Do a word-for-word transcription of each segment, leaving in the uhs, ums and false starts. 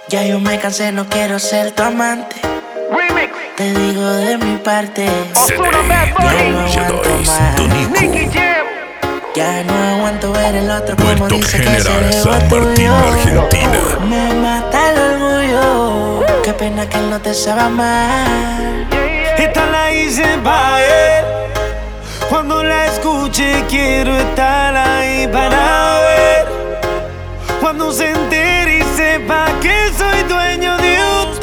Ya yo me cansé, no quiero ser tu amante. Remix. Te digo de mi parte, Ozuna, Bad ya no Bunny, aguanto más. Nicky Jam. Ya no aguanto ver el otro como Puerto dice que se General, dejó San Martín, tuyo. Argentina. Me mata el orgullo, qué pena que él no te sabe mal. Esta la hice pa' él. Cuando la escuche quiero estar ahí para ver. Cuando se entere y sepa que soy dueño de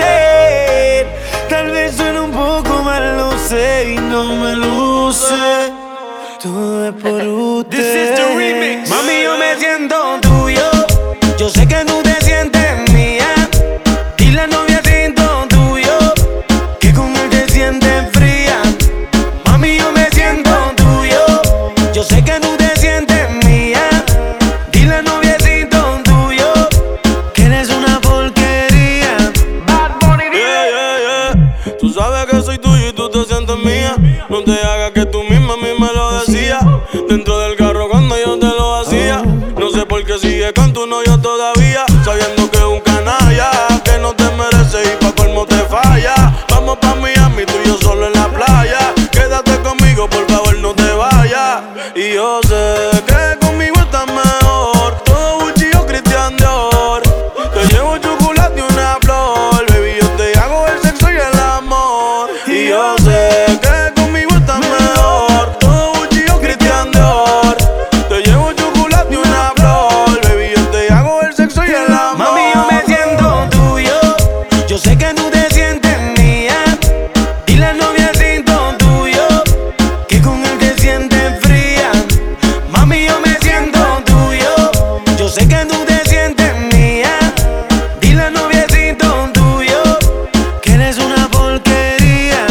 usted. Tal vez suene un poco mal, lo sé y no me luce. Todo es por usted. This is the remix. Mami, yo me siento tuyo. Yo sé que tú te sientes mía. Dile al noviecito tuyo que con él te sientes fría. Mami, yo me siento tuyo. Yo sé que tú te sientes mía. Dile al noviecito tuyo que eres una porquería. Bad Bunny, Yeah, yeah, yeah. Tú sabes que soy tuyo y tú te sientes mía. No te hagas que tú misma a mí me lo decías. Dentro del carro cuando yo te lo hacía. No sé por qué sigue con tu novio todavía. Sabiendo que es un canalla, que no te merece y pa' colmo te falla. Vamos pa' Miami, tú y yo solo en la playa. Quédate conmigo, por favor no te vayas. Y yo sé que conmigo estás mejor. Todo Gucci o Christian Dior. Te llevo chocolate y una flor. Baby, yo te hago el sexo y el amor. Y yo sé que conmigo estás mejor. Todo Gucci o Christian Dior. Te llevo chocolate y una flor. Baby, yo te hago el sexo y el amor. Mami, yo me siento tuyo. Yo sé que tú te sientes mía. Dile al noviecito tuyo que con él te sientes fría. Mami, yo me siento tuyo. Yo sé que tú te sientes mía. Dile al noviecito tuyo que eres una porquería.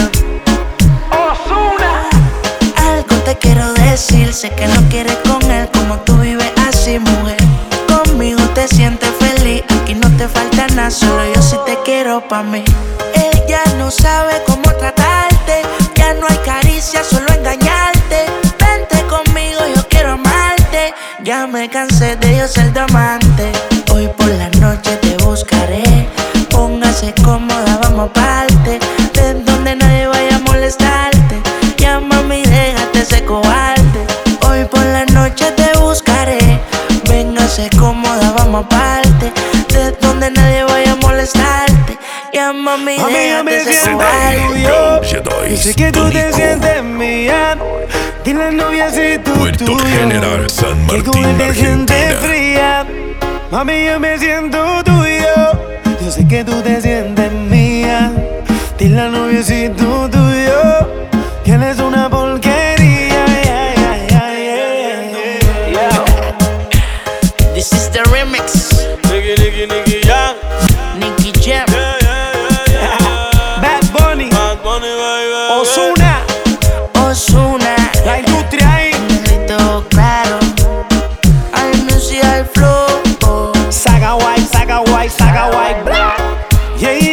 Ozuna. Algo te quiero decir, sé que no quieres con él como tú vives así, mujer. Conmigo te sientes feliz, aquí no te falta nada, solo yo sí te quiero pa' mí. Él ya no sabe cómo tratarte, ya no hay caricia, solo engañarte. Vente conmigo, yo quiero amarte, ya me cansé de yo ser tu amante. Hoy por la noche te buscaré, póngase cómoda, vamos aparte, de donde nadie vaya a molestarte. Ya mami, déjate ese cobarde. Hoy por la noche te buscaré, véngase cómoda, vamos aparte, de donde nadie vaya a molestarte. Ya mami, Mami, yo déjate me ese siento cobarde. tuyo. Yo sé que tú te sientes mía. Dile al noviecito Puerto tuyo General, San que con él Martín, te sientes Argentina. fría. Mami, yo me siento tuyo. Yo sé que tú te sientes mía. Dile al noviecito tuyo que él es una porquería. Yeah, yeah, yeah, yeah, yeah. This is the remix, Nicky, Nicky, Nicky Jam. Nicky Jam. Yeah, yeah, yeah, yeah. Bad Bunny, Bad Bunny, baby. Ozuna, Ozuna, la industria ahí. negrito claro, al music, al flow. Saga White, Saga White, Saga White, bla. Yeah,